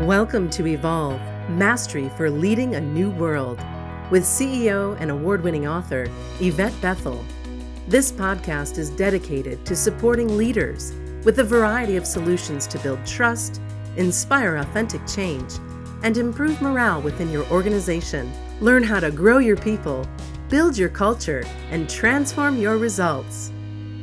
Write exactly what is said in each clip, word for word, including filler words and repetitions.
Welcome to Evolve, Mastery for Leading a New World, with C E O and award-winning author Yvette Bethel. This podcast is dedicated to supporting leaders with a variety of solutions to build trust, inspire authentic change, and improve morale within your organization. Learn how to grow your people, build your culture, and transform your results.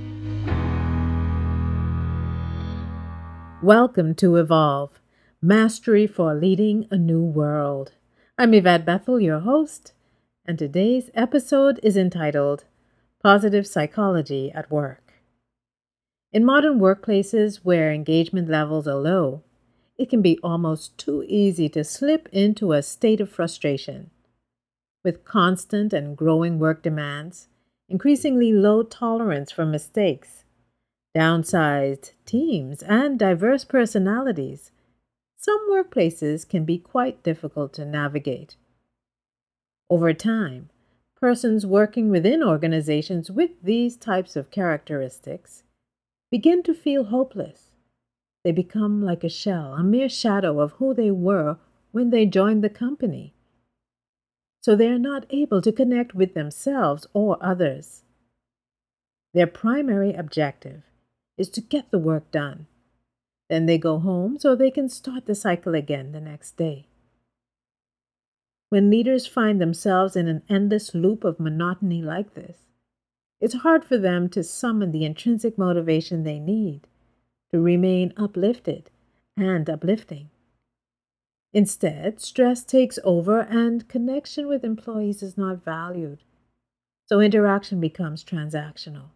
Welcome to Evolve, Mastery for Leading a New World. I'm Yvette Bethel, your host, and today's episode is entitled Positive Psychology at Work. In modern workplaces where engagement levels are low, it can be almost too easy to slip into a state of frustration. With constant and growing work demands, increasingly low tolerance for mistakes, downsized teams, and diverse personalities, some workplaces can be quite difficult to navigate. Over time, persons working within organizations with these types of characteristics begin to feel hopeless. They become like a shell, a mere shadow of who they were when they joined the company. So they are not able to connect with themselves or others. Their primary objective is to get the work done. Then they go home so they can start the cycle again the next day. When leaders find themselves in an endless loop of monotony like this, it's hard for them to summon the intrinsic motivation they need to remain uplifted and uplifting. Instead, stress takes over and connection with employees is not valued, so interaction becomes transactional.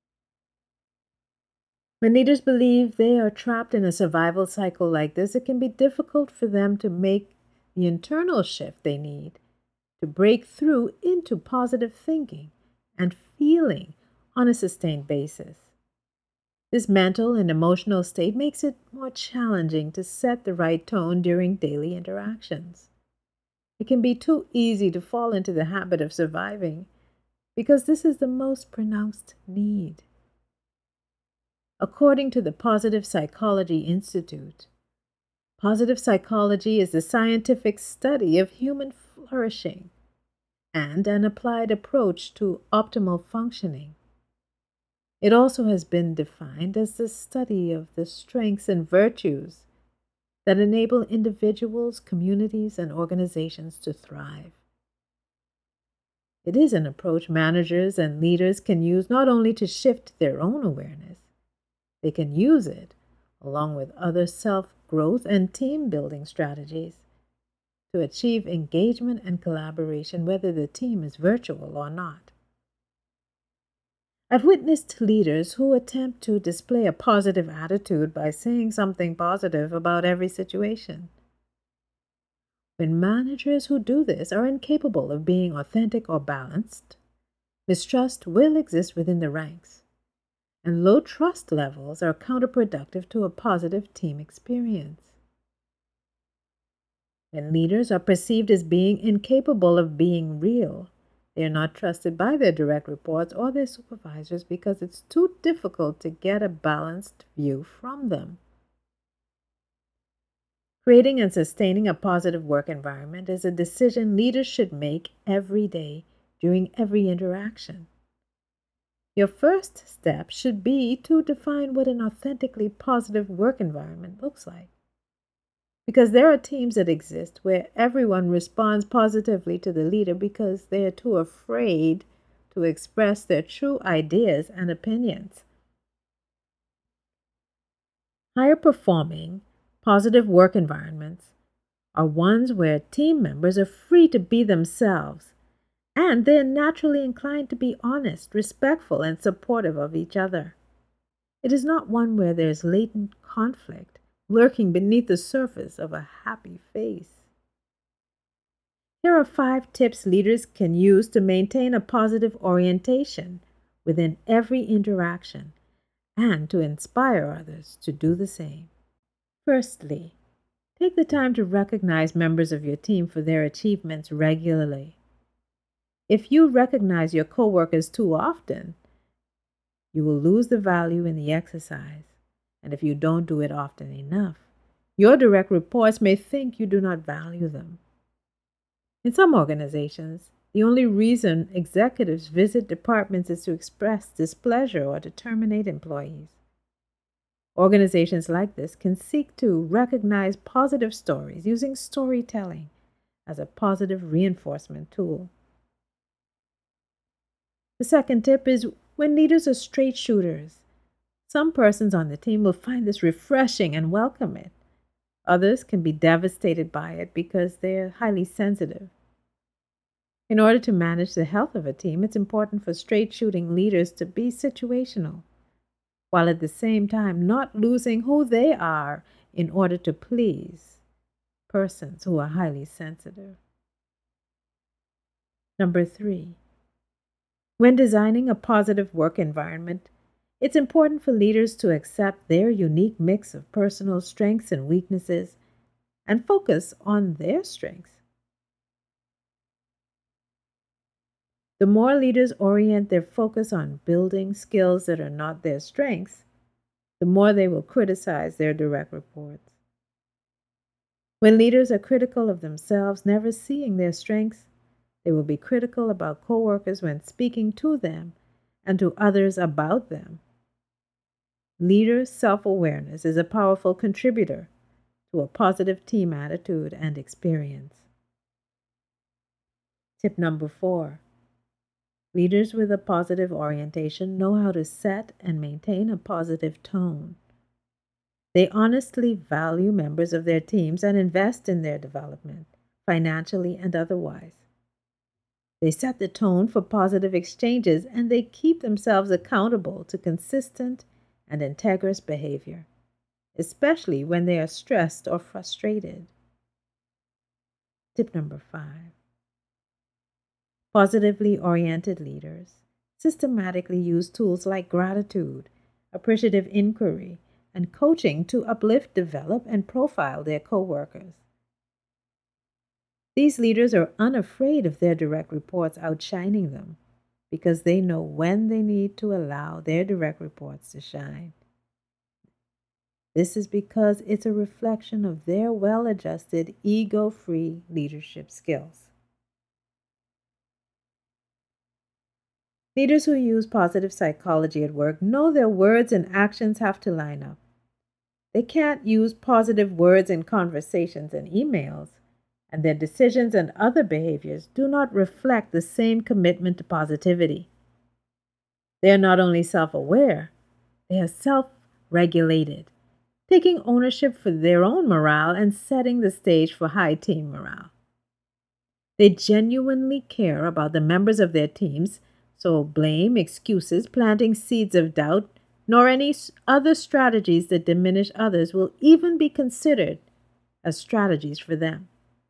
When leaders believe they are trapped in a survival cycle like this, it can be difficult for them to make the internal shift they need to break through into positive thinking and feeling on a sustained basis. This mental and emotional state makes it more challenging to set the right tone during daily interactions. It can be too easy to fall into the habit of surviving because this is the most pronounced need. According to the Positive Psychology Institute, positive psychology is the scientific study of human flourishing and an applied approach to optimal functioning. It also has been defined as the study of the strengths and virtues that enable individuals, communities, and organizations to thrive. It is an approach managers and leaders can use not only to shift their own awareness, they can use it, along with other self-growth and team-building strategies, to achieve engagement and collaboration, whether the team is virtual or not. I've witnessed leaders who attempt to display a positive attitude by saying something positive about every situation. When managers who do this are incapable of being authentic or balanced, mistrust will exist within the ranks, and low trust levels are counterproductive to a positive team experience. When leaders are perceived as being incapable of being real, they are not trusted by their direct reports or their supervisors because it's too difficult to get a balanced view from them. Creating and sustaining a positive work environment is a decision leaders should make every day during every interaction. Your first step should be to define what an authentically positive work environment looks like. Because there are teams that exist where everyone responds positively to the leader because they are too afraid to express their true ideas and opinions. Higher performing, positive work environments are ones where team members are free to be themselves, and they are naturally inclined to be honest, respectful, and supportive of each other. It is not one where there is latent conflict lurking beneath the surface of a happy face. Here are five tips leaders can use to maintain a positive orientation within every interaction and to inspire others to do the same. Firstly, take the time to recognize members of your team for their achievements regularly. If you recognize your coworkers too often, you will lose the value in the exercise. And if you don't do it often enough, Your direct reports may think you do not value them. In some organizations, the only reason executives visit departments is to express displeasure or to terminate employees. Organizations like this can seek to recognize positive stories using storytelling as a positive reinforcement tool. The second tip is when leaders are straight shooters. Some persons on the team will find this refreshing and welcome it. Others can be devastated by it because they're highly sensitive. In order to manage the health of a team, it's important for straight shooting leaders to be situational, while at the same time not losing who they are in order to please persons who are highly sensitive. Number three, when designing a positive work environment, it's important for leaders to accept their unique mix of personal strengths and weaknesses and focus on their strengths. The more leaders orient their focus on building skills that are not their strengths, the more they will criticize their direct reports. When leaders are critical of themselves, never seeing their strengths, they will be critical about coworkers when speaking to them and to others about them. Leaders' self-awareness is a powerful contributor to a positive team attitude and experience. Tip number four. Leaders with a positive orientation know how to set and maintain a positive tone. They honestly value members of their teams and invest in their development, financially and otherwise. They set the tone for positive exchanges, and they keep themselves accountable to consistent and integrous behavior, especially when they are stressed or frustrated. Tip number five. Positively oriented leaders systematically use tools like gratitude, appreciative inquiry, and coaching to uplift, develop, and profile their coworkers. These leaders are unafraid of their direct reports outshining them because they know when they need to allow their direct reports to shine. This is because it's a reflection of their well-adjusted, ego-free leadership skills. Leaders who use positive psychology at work know their words and actions have to line up. They can't use positive words in conversations and emails, and their decisions and other behaviors do not reflect the same commitment to positivity. They are not only self-aware, they are self-regulated, taking ownership for their own morale and setting the stage for high team morale. They genuinely care about the members of their teams, so blame, excuses, planting seeds of doubt, nor any other strategies that diminish others will even be considered as strategies for them.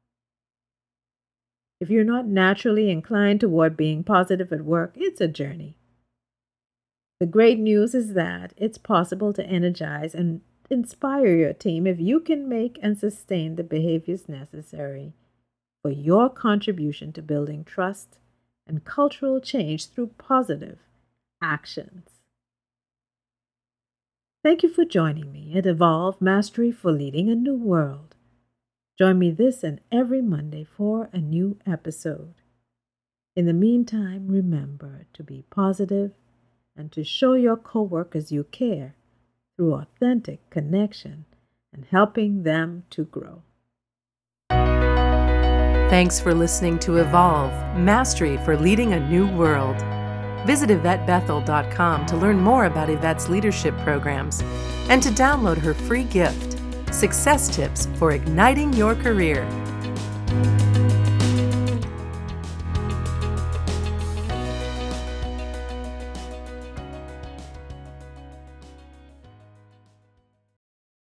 If you're not naturally inclined toward being positive at work, it's a journey. The great news is that it's possible to energize and inspire your team if you can make and sustain the behaviors necessary for your contribution to building trust and cultural change through positive actions. Thank you for joining me at Evolve Mastery for Leading a New World. Join me this and every Monday for a new episode. In the meantime, remember to be positive and to show your coworkers you care through authentic connection and helping them to grow. Thanks for listening to Evolve Mastery for Leading a New World. Visit Yvette Bethel dot com to learn more about Yvette's leadership programs and to download her free gift, Success Tips for Igniting Your Career.